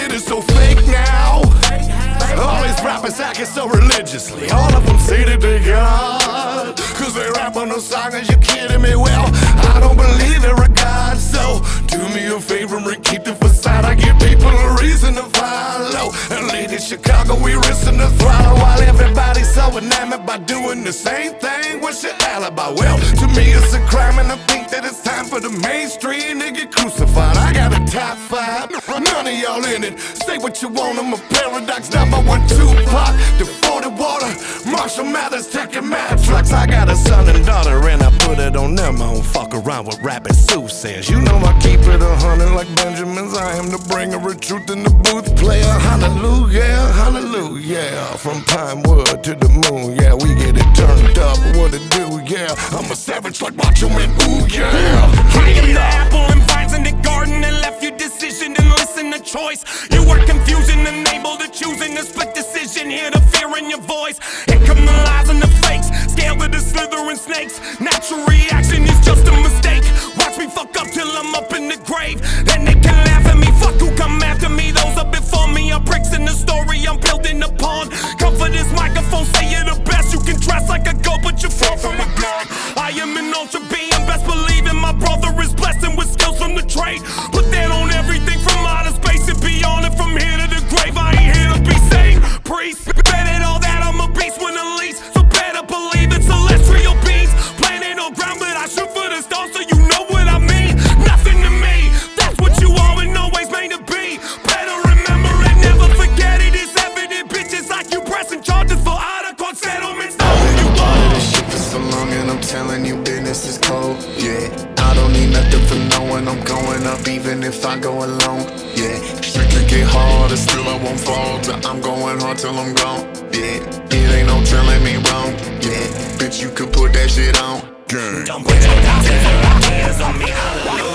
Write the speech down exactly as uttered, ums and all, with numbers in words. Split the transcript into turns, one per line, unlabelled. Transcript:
shit is so fake now. All these rappers acting so religiously. All of them say that they God, cause they rap on those songs. Are you kidding me? Well, I don't believe they're a God. So do me a favor and keep the facade. I give people a reason to follow. And lead in Chicago, we risking the throttle, while everybody's so enamored by doing the same thing. What's your alibi? Well, to me it's a crime, and I think that it's time for the mainstream to get crucified. I got a top five, none of y'all in it. Say what you want, I'm a paradox number one Tupac, the forty water, Marshall Mathers taking mad trucks. I got a son and daughter and I put it on them. I don't fuck around with rapping soothsayers. You know I keep it a hundred like Benjamins. I am the bringer of truth in the booth player. Hallelujah, hallelujah. From Pinewood to the moon, yeah, we get it turned up. What it do, yeah. I'm a savage like Macho Man, ooh yeah.
I am the apple and vines in the garden that left you decision and listen to choice. You were confusion, unable to choose in a split decision. Hear the fear in your voice. Here come the lies and the fakes. Scale to the slithering snakes. Natural reaction is just a mistake. Watch me fuck up till I'm up in the grave. Then they can laugh at me. Fuck who come after me. Those up before me are bricks in the story I'm building upon. Come for this microphone, say you're the best. You can dress like a goat, but you're far from a god. I am an ultra being, best believing my brother is blessed and with skills from the trade. Put that on everything from outer space and beyond, and from here to the grave. I ain't here to be saying priest. Bet at all that I'm a beast when unleashed. So better believe it's celestial beings. Planet on ground, but I shoot for the stars, so you know what I mean. Nothing to me, that's what you are and always made to be. Better remember and never forget it. It's evident, bitches like you pressing charges for out-of-court settlements. No, you
are. This shit for so long and I'm telling you business is cold, yeah. I don't need nothing for knowing I'm going up even if I go alone, yeah. Strictly get harder, still I won't falter. I'm going hard till I'm gone, yeah. It ain't no telling me wrong, yeah. Bitch, you could put that shit on, gang.
Don't put your doubts and your ideas on me, hallelujah.